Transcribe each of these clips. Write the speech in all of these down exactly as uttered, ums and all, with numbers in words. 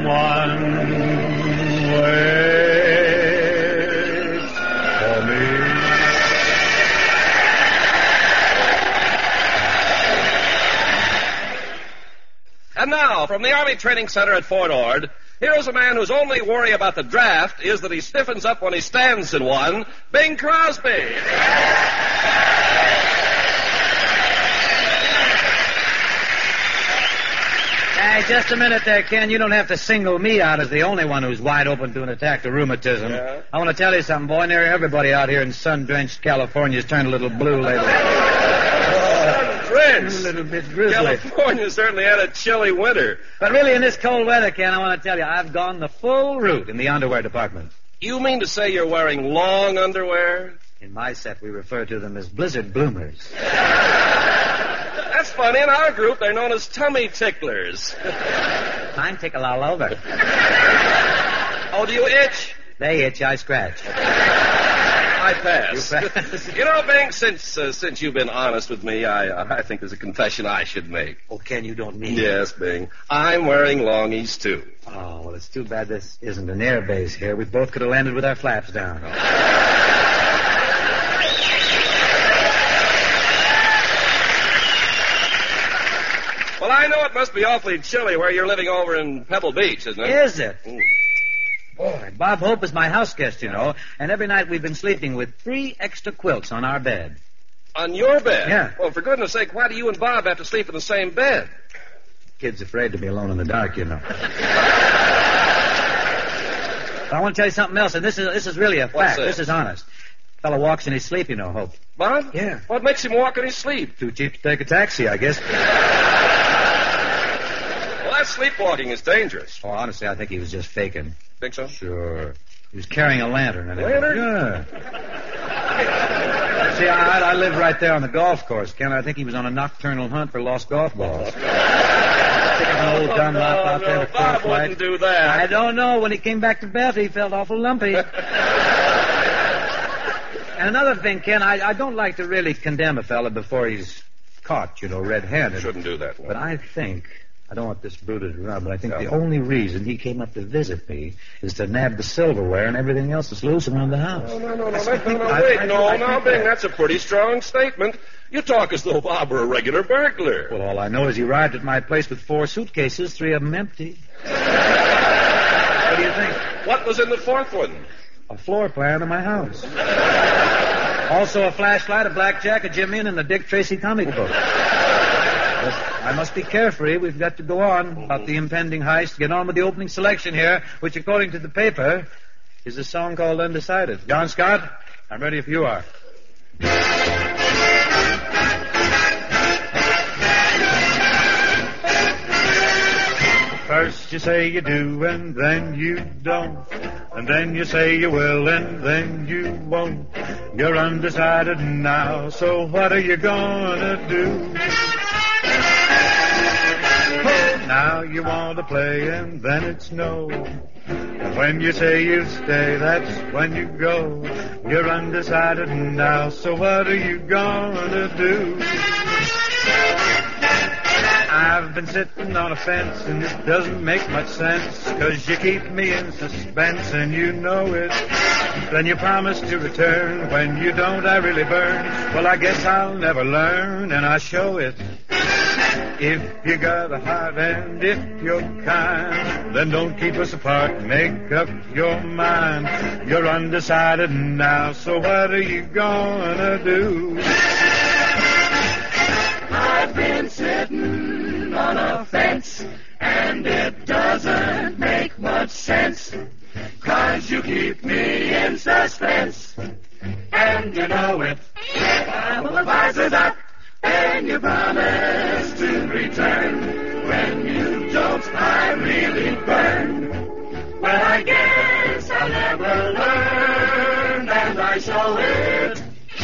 Someone waits for me. And now, from the Army Training Center at Fort Ord, here is a man whose only worry about the draft is that he stiffens up when he stands in one, Bing Crosby. Hey, just a minute there, Ken. You don't have to single me out as the only one who's wide open to an attack of rheumatism. Yeah? I want to tell you something, boy. Nearly everybody out here in sun-drenched California has turned a little blue lately. Sun-drenched? A little bit grizzly. California certainly had a chilly winter. But really, in this cold weather, Ken, I want to tell you, I've gone the full route in the underwear department. You mean to say you're wearing long underwear? In my set, we refer to them as blizzard bloomers. That's funny. In our group, they're known as tummy ticklers. Mine tickle all over. Oh, do you itch? They itch, I scratch. I pass. You pass. You know, Bing, since uh, since you've been honest with me, I uh, I think there's a confession I should make. Oh, Ken, you don't mean Yes, Bing. I'm wearing longies, too. Oh, well, it's too bad this isn't an air base here. We both could have landed with our flaps down. Well, I know it must be awfully chilly where you're living over in Pebble Beach, isn't it? Is it? Mm. Boy, Bob Hope is my house guest, you know, and every night we've been sleeping with three extra quilts on our bed. On your bed? Yeah. Well, for goodness sake, why do you and Bob have to sleep in the same bed? Kid's afraid to be alone in the dark, you know. I want to tell you something else, and this is this is really a fact. This? This is honest. Fellow walks in his sleep, you know, Hope. Bob? Yeah. What makes him walk in his sleep? Too cheap to take a taxi, I guess. Well, that sleepwalking is dangerous. Oh, honestly, I think he was just faking. Think so? Sure. He was carrying a lantern. And Lantern? Yeah. See, I, I live right there on the golf course, Ken. I think he was on a nocturnal hunt for lost golf balls. Sticking an old Dunlop no, out there no, to Bob cross light. wouldn't do that. I don't know. When he came back to bed, he felt awful lumpy. And another thing, Ken, I, I don't like to really condemn a fella before he's caught, you know, red-handed. Shouldn't do that. No. But I think, I don't want this brooded around, but I think No. the only reason he came up to visit me is to nab the silverware and everything else that's loose around the house. No, no, no, no, no, no, no, I- wait, I- no, I no, think Bing, that- that's a pretty strong statement. You talk as though Bob were a regular burglar. Well, all I know is he arrived at my place with four suitcases, three of them empty. What do you think? What was in the fourth one? A floor plan of my house. Also a flashlight, a blackjack, a Jimmy, and a Dick Tracy comic book. Yes, I must be carefree. We've got to go on about the impending heist. Get on with the opening selection here, which, according to the paper, is a song called Undecided. John Scott, I'm ready if you are. First you say you do, and then you don't. And then you say you will, and then you won't. You're undecided now, so what are you gonna do? Now you want to play, and then it's no. And when you say you stay, that's when you go. You're undecided now, so what are you gonna do? I've been sitting on a fence, and it doesn't make much sense, 'cause you keep me in suspense, and you know it. Then you promise to return. When you don't, I really burn. Well, I guess I'll never learn, and I show it. If you got a heart and if you're kind, then don't keep us apart. Make up your mind. You're undecided now, so what are you gonna do? I've been sitting on a fence, and it doesn't make much sense, 'cause you keep me in suspense, and you know it. I will advise her that, and you promise to return. When you don't, I really burn. Well, I guess I'll never learn, and I show it.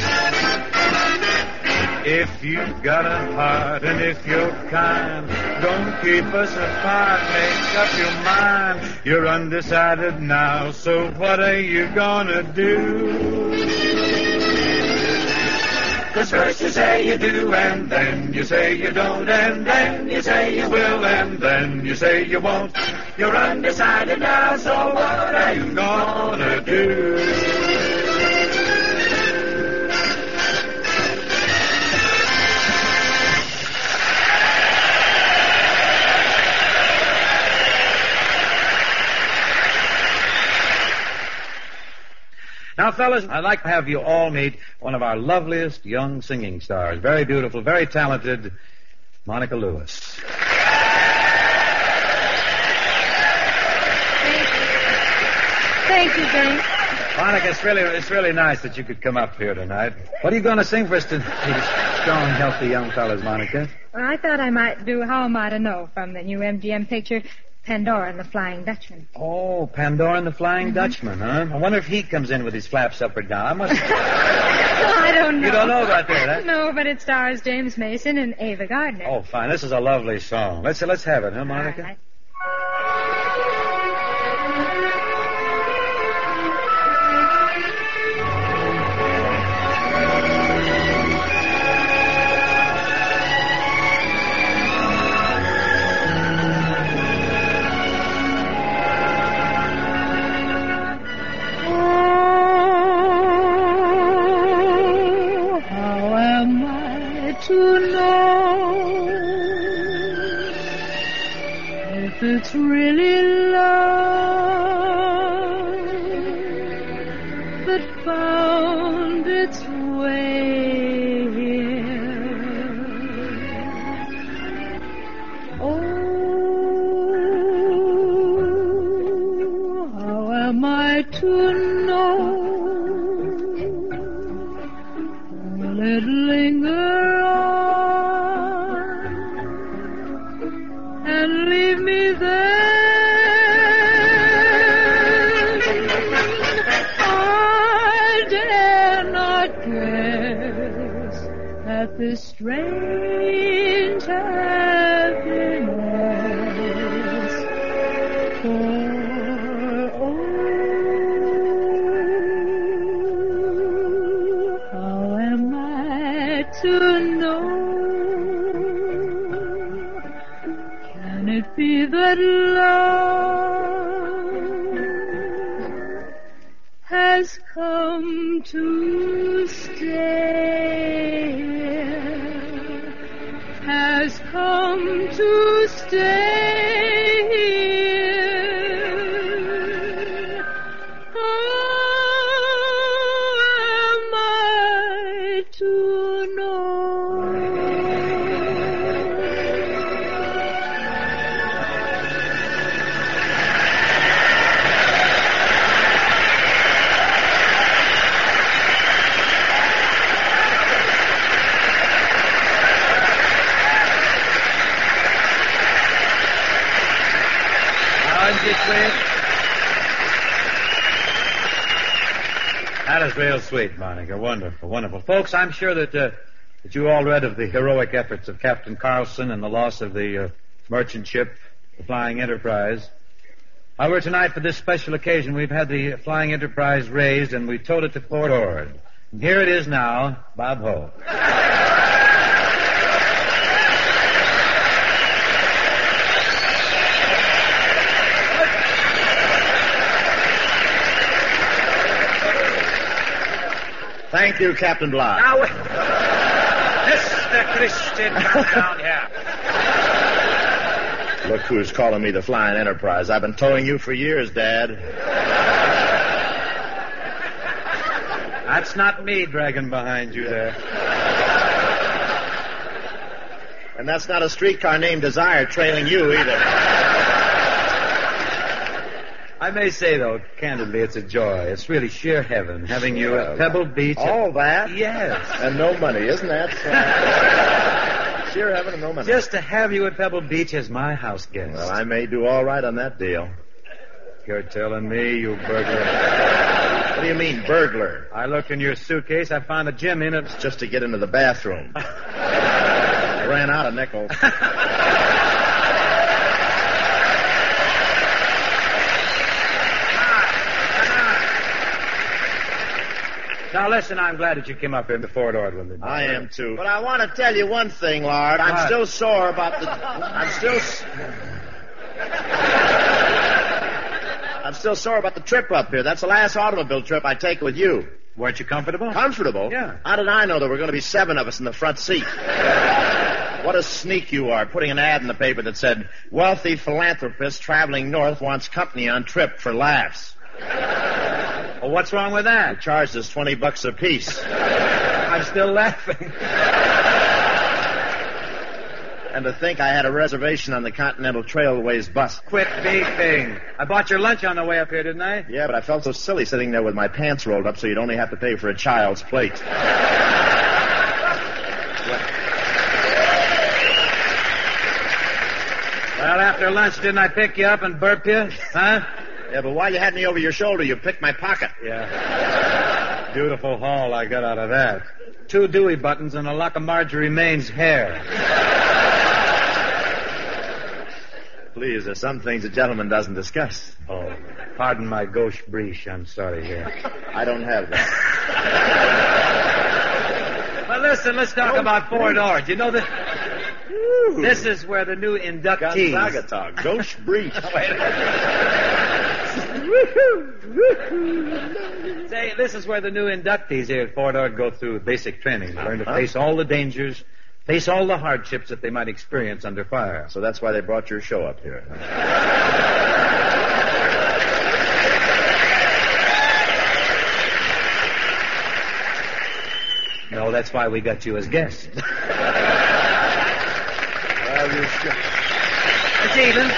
If you've got a heart and if you're kind, don't keep us apart, make up your mind. You're undecided now, so what are you gonna do? 'Cause first you say you do, and then you say you don't, and then you say you will, and then you say you won't. You're undecided now, so what are you gonna do? Now, fellas, I'd like to have you all meet one of our loveliest young singing stars. Very beautiful, very talented, Monica Lewis. Thank you, James. Monica, it's really, it's really nice that you could come up here tonight. What are you going to sing for us to these strong, healthy young fellas, Monica? Well, I thought I might do How Am I to Know from the new M G M picture, Pandora and the Flying Dutchman. Oh, Pandora and the Flying mm-hmm. Dutchman, huh? I wonder if he comes in with his flaps up or down. I must... I don't know. You don't know about that, huh? No, but it stars James Mason and Ava Gardner. Oh, fine. This is a lovely song. Let's let's have it, huh, Monica? All right. It's really love that found its way here. Oh, how am I to know? Will it linger on and leave me there? I dare not guess at this strange happiness. For oh, how am I to know? Can it be that love has come to stay? Has come to stay here? How am I to know? That is real sweet, Monica. Wonderful, wonderful. Folks, I'm sure that uh, that you all read of the heroic efforts of Captain Carlson and the loss of the uh, merchant ship, the Flying Enterprise. However, tonight, for this special occasion, we've had the Flying Enterprise raised and we towed it to Port Ord. And here it is now, Bob Hope. Thank you, Captain Bligh. Now, wait. Mister Christian, come down here. Look who's calling me the Flying Enterprise. I've been towing you for years, Dad. That's not me dragging behind you there. And that's not a streetcar named Desire trailing you either. I may say, though, candidly, it's a joy. It's really sheer heaven having you at Pebble Beach. All that? Yes. And no money, isn't that? Uh, sheer heaven and no money. Just to have you at Pebble Beach as my house guest. Well, I may do all right on that deal. You're telling me, you burglar. What do you mean, burglar? I looked in your suitcase. I found a gem in it. It's just to get into the bathroom. I ran out of nickels. Now, listen, I'm glad that you came up here to Fort Ord with me. I am, too. But I want to tell you one thing, Lord. I'm what? still sore about the... I'm still... I'm still sore about the trip up here. That's the last automobile trip I take with you. Weren't you comfortable? Comfortable? Yeah. How did I know there were going to be seven of us in the front seat? What a sneak you are, putting an ad in the paper that said, wealthy philanthropist traveling north wants company on trip for laughs. Well, what's wrong with that? They charged us twenty bucks apiece. I'm still laughing. And to think I had a reservation on the Continental Trailways bus. Quit beefing. I bought your lunch on the way up here, didn't I? Yeah, but I felt so silly sitting there with my pants rolled up so you'd only have to pay for a child's plate. Well, after lunch, didn't I pick you up and burp you? Huh? Yeah, but while you had me over your shoulder, you picked my pocket. Yeah. Beautiful haul I got out of that. Two Dewey buttons and a lock of Marjorie Maine's hair. Please, there's some things a gentleman doesn't discuss. Oh, pardon my gauche breche. I'm sorry here. I don't have that. Well, listen, let's talk Oh, about Fort please. Ord. You know that this is where the new inductees... Gonzaga talk. Gauche breach. Say, this is where the new inductees here at Fort Ord go through basic training. They learn to Uh-huh. face all the dangers, face all the hardships that they might experience under fire. So that's why they brought your show up here. No, that's why we got you as guests. Well, you should. It's even.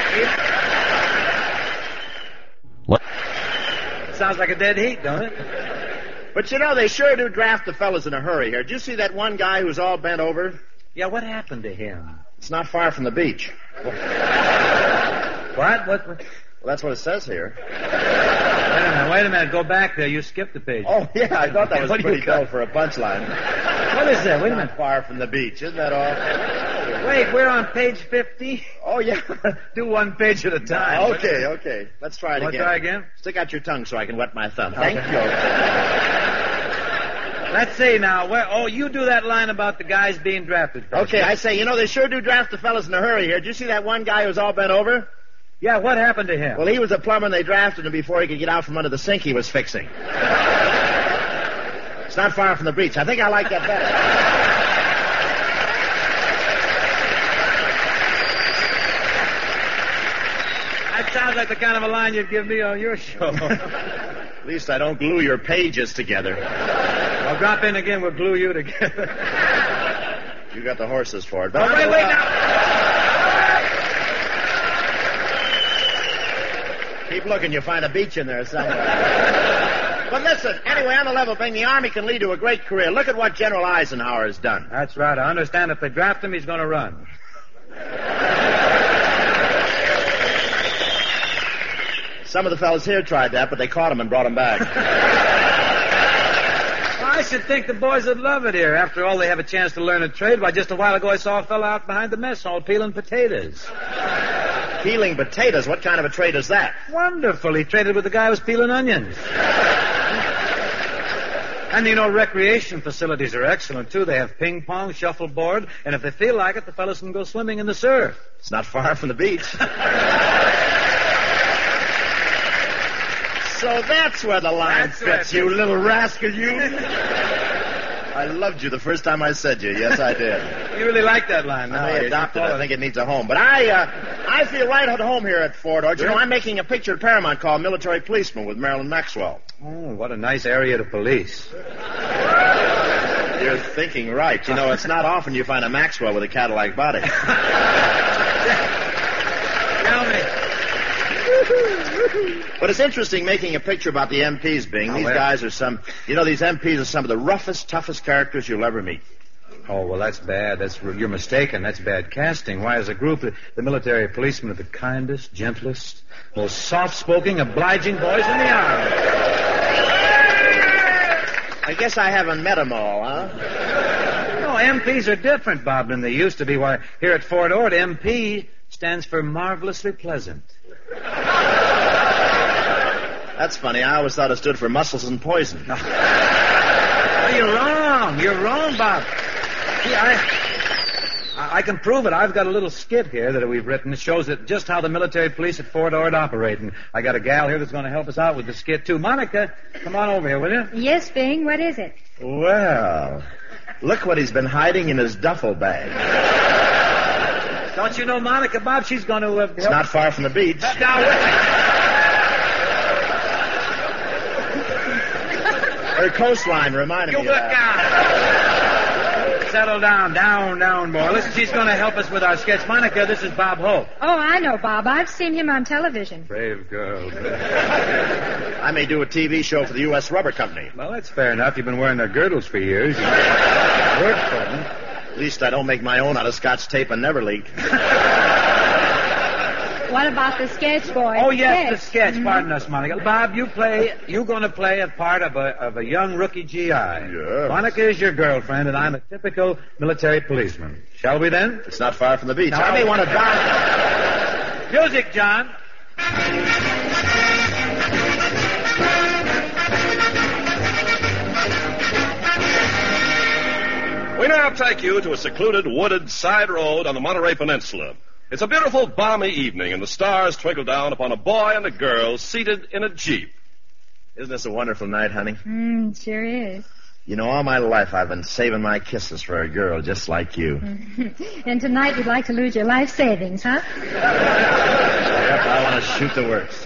What? Sounds like a dead heat, don't it? But you know, they sure do draft the fellas in a hurry here. Did you see that one guy who's all bent over? Yeah, what happened to him? It's not far from the beach. What? What? what? Well, that's what it says here. Wait a minute, wait a minute. Go back there. You skipped the page. Oh, yeah, I thought that was What do you pretty got? dull for a punchline. What is that? Wait a minute. Not far from the beach. Isn't that all? Wait, we're on page fifty. Oh, yeah. Do one page at a time. Okay, okay. Let's try it Want to again. try again? Stick out your tongue so I can wet my thumb. Thank Okay. you. Let's see now. Where? Oh, you do that line about the guys being drafted first. Okay, I say, you know, they sure do draft the fellas in a hurry here. Did you see that one guy who's all bent over? Yeah, what happened to him? Well, he was a plumber and they drafted him before he could get out from under the sink he was fixing. It's not far from the beach. I think I like that better. That sounds like the kind of a line you'd give me on your show. At least I don't glue your pages together. I'll drop in again. We'll glue you together. You got the horses for it. Oh, But wait, wait, now. Keep looking. You'll find a beach in there somewhere. But listen, anyway, on the level thing, the Army can lead to a great career. Look at what General Eisenhower has done. That's right. I understand if they draft him, he's going to run. Some of the fellas here tried that, but they caught him and brought him back. I should think the boys would love it here. After all, they have a chance to learn a trade. Why, just a while ago, I saw a fellow out behind the mess hall peeling potatoes. Peeling potatoes? What kind of a trade is that? Wonderful. He traded with the guy who was peeling onions. And, you know, recreation facilities are excellent, too. They have ping pong, shuffleboard, and if they feel like it, the fellas can go swimming in the surf. It's not far from the beach. So that's where the line That's where fits, it you fits. little rascal, you. I loved you the first time I said you. Yes, I did. You really like that line. I now. may You adopt it. call I think it needs a home. But I uh, I feel right at home here at Fort Ord. You know, I'm making a picture at Paramount called Military Policeman with Marilyn Maxwell. Oh, what a nice area to police. You're thinking right. You know, it's not often you find a Maxwell with a Cadillac body. Tell me. But it's interesting making a picture about the M Ps, Bing. Oh, These well. guys are some, you know, these M Ps are some of the roughest, toughest characters you'll ever meet. Oh, well, that's bad. That's You're mistaken. That's bad casting. Why, as a group, the, the military policemen are the kindest, gentlest, most soft-spoken, obliging boys in the Army. I guess I haven't met them all, huh? No, M Ps are different, Bob, than they used to be. Why, here at Fort Ord, M P stands for marvelously pleasant. That's funny. I always thought it stood for muscles and poison. Oh, you're wrong. You're wrong, Bob. See, I, I, I can prove it. I've got a little skit here that we've written that shows that just how the military police at Fort Ord operate. And I got a gal here that's going to help us out with the skit, too. Monica, come on over here, will you? Yes, Bing. What is it? Well, look what he's been hiding in his duffel bag. Don't you know Monica, Bob? She's going to... Uh, It's not far from the beach. Now, Her coastline reminded you me look of that. down. Settle down, down, down, boy. Listen, she's going to help us with our sketch. Monica, this is Bob Hope. Oh, I know, Bob. I've seen him on television. Brave girl. I may do a T V show for the U S Rubber Company. Well, that's fair enough. You've been wearing their girdles for years. You work for them. At least I don't make my own out of Scotch tape and never leak. What about the sketch, boy? Oh, yes, the sketch. Mhm. Pardon us, Monica. Bob, you play, you're going to play a part of a, of a young rookie G I. Yes. Monica is your girlfriend, and I'm a typical military policeman. Shall we then? It's not far from the beach. Now, I may want to die. Music, John. We now take you to a secluded, wooded side road on the Monterey Peninsula. It's a beautiful, balmy evening, and the stars twinkle down upon a boy and a girl seated in a Jeep. Isn't this a wonderful night, honey? Mm, sure is. You know, all my life I've been saving my kisses for a girl just like you. And tonight you'd like to lose your life savings, huh? Yep, I want to shoot the works.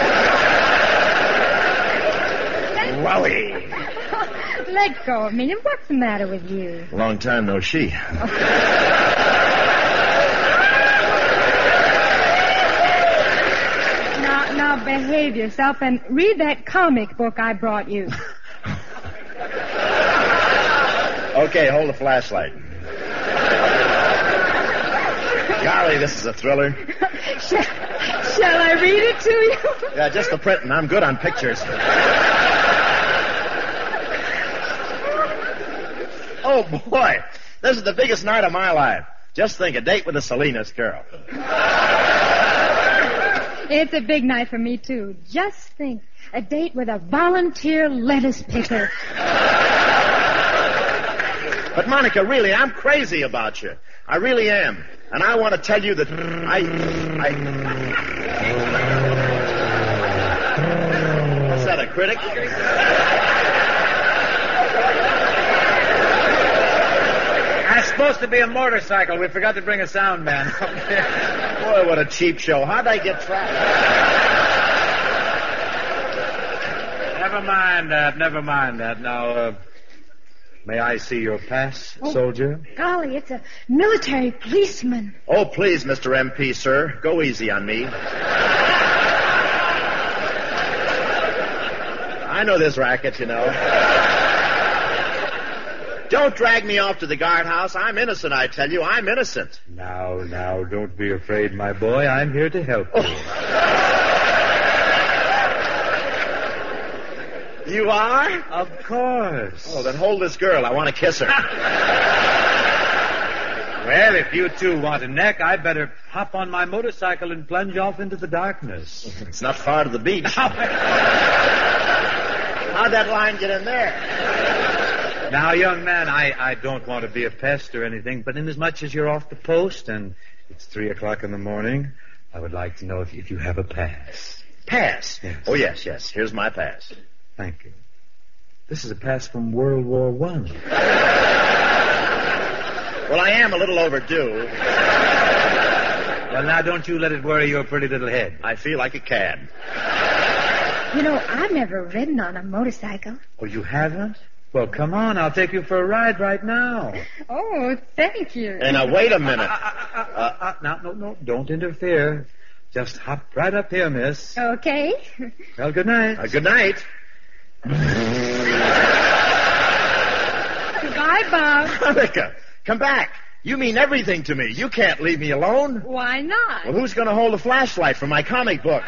Wowie! Let go of me. What's the matter with you? Long time no she. Now, now behave yourself and read that comic book I brought you. Okay, hold the flashlight. Golly, this is a thriller. shall, shall I read it to you? Yeah, just the printing. I'm good on pictures. Oh, boy. This is the biggest night of my life. Just think, a date with a Salinas girl. It's a big night for me, too. Just think, a date with a volunteer lettuce picker. But, Monica, really, I'm crazy about you. I really am. And I want to tell you that I... I... What's that, a critic? That's supposed to be a motorcycle. We forgot to bring a sound man. Boy, what a cheap show. How'd I get trapped? Never mind that. Never mind that. Now, uh, may I see your pass, Oh. soldier? Golly, it's a military policeman. Oh, please, Mister M P, sir. Go easy on me. I know this racket, you know. Don't drag me off to the guardhouse. I'm innocent, I tell you. I'm innocent. Now, now, don't be afraid, my boy. I'm here to help you. You are? Of course. Oh, then hold this girl. I want to kiss her. Well, if you two want a neck, I'd better hop on my motorcycle and plunge off into the darkness. It's not far to the beach. How'd that line get in there? Now, young man, I, I don't want to be a pest or anything, but inasmuch as you're off the post and it's three o'clock in the morning, I would like to know if, if you have a pass. Pass? Yes. Oh, yes, yes. Here's my pass. Thank you. This is a pass from World War One. Well, I am a little overdue. Well, now, don't you let it worry your pretty little head. I feel like a cad. You know, I've never ridden on a motorcycle. Oh, you haven't? Well, come on. I'll take you for a ride right now. Oh, thank you. And now, wait a minute. Uh, uh, uh, uh, no, no, no. Don't interfere. Just hop right up here, miss. Okay. Well, good night. Uh, good night. Goodbye, Bob. Monica, come back. You mean everything to me. You can't leave me alone. Why not? Well, who's going to hold the flashlight for my comic book?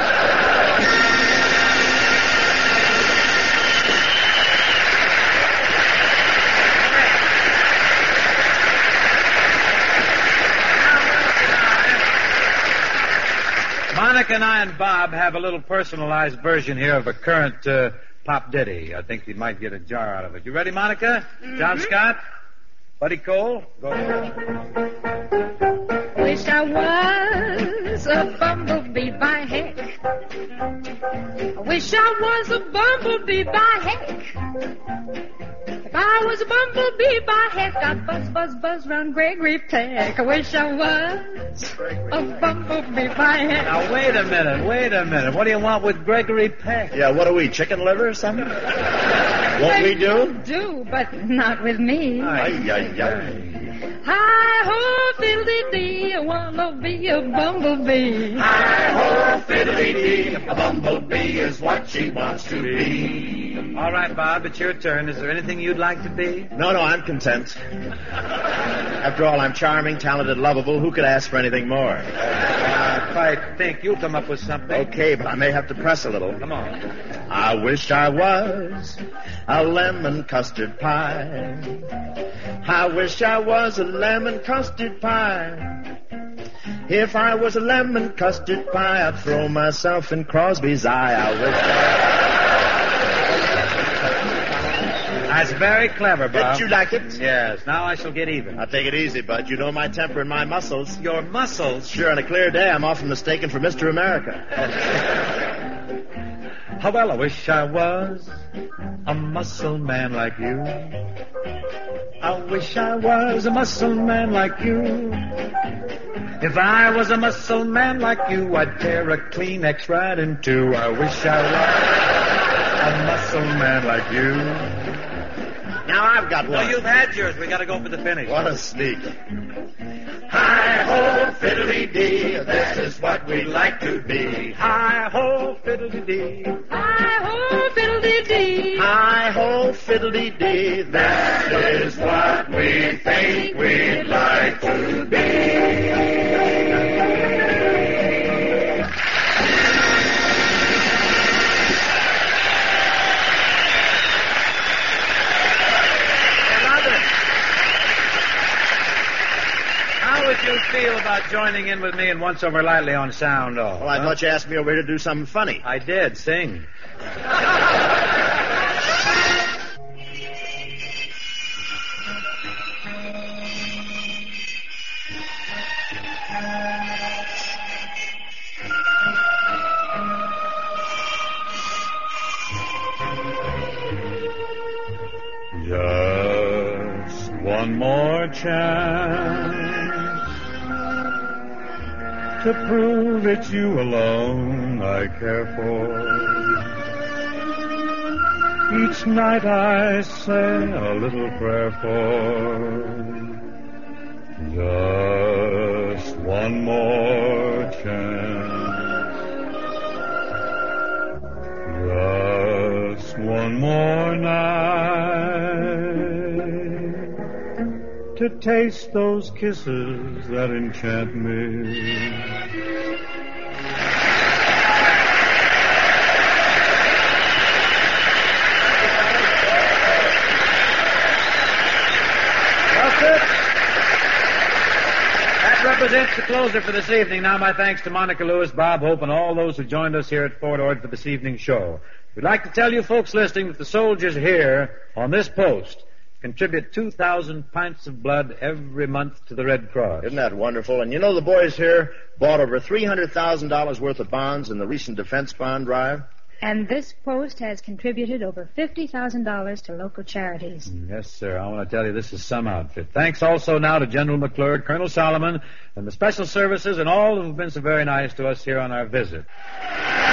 Monica and I and Bob have a little personalized version here of a current uh, pop ditty. I think you might get a jar out of it. You ready, Monica? Mm-hmm. John Scott? Buddy Cole? Go ahead. Wish I was a bumblebee by heck. I wish I was a bumblebee by heck. If I was a bumblebee by heck, I'd buzz, buzz, buzz round Gregory Peck. I wish I was a bumblebee by heck. Now, wait a minute, wait a minute. What do you want with Gregory Peck? Yeah, what are we, chicken liver or something? Won't we do? Do, but not with me. Ay, ay, ay. Hi-ho, fiddly-dee, I wanna be a bumblebee. Hi-ho, fiddly-dee, a bumblebee is what she wants to be. All right, Bob, it's your turn. Is there anything you'd like to be? No, no, I'm content. After all, I'm charming, talented, lovable. Who could ask for anything more? Uh, if I think you'll come up with something. Okay, but I may have to press a little. Come on. I wish I was a lemon custard pie. I wish I was a lemon custard pie. If I was a lemon custard pie, I'd throw myself in Crosby's eye. I wish I... That's very clever, Bob. Did you like it? Yes. Now I shall get even. Now take it easy, bud. You know my temper and my muscles. Your muscles? Sure, on a clear day, I'm often mistaken for Mister America. Oh, well, I wish I was a muscle man like you. I wish I was a muscle man like you. If I was a muscle man like you, I'd tear a Kleenex right in two. I wish I was a muscle man like you. Now I've got one. Well, you've had yours. We got to go for the finish. What a sneak. Hi-ho, fiddly-dee, this is what we like to be. Hi-ho, fiddly-dee. Hi-ho, fiddly-dee. Hi-ho, fiddly-dee, That is what we think we'd like to be. How would you feel about joining in with me in Once Over Lightly on Sound Off? Well, I huh? thought you asked me over here to do something funny. I did. Sing. Just one more chance to prove it's you alone I care for. Each night I say a little prayer for just one more chance, just one more night to taste those kisses that enchant me. That represents the closer for this evening. Now my thanks to Monica Lewis, Bob Hope, and all those who joined us here at Fort Ord for this evening's show. We'd like to tell you folks listening that the soldiers here on this post contribute two thousand pints of blood every month to the Red Cross. Isn't that wonderful? And you know the boys here bought over three hundred thousand dollars worth of bonds in the recent defense bond drive? And this post has contributed over fifty thousand dollars to local charities. Yes, sir. I want to tell you this is some outfit. Thanks also now to General McClure, Colonel Solomon, and the special services and all who've been so very nice to us here on our visit.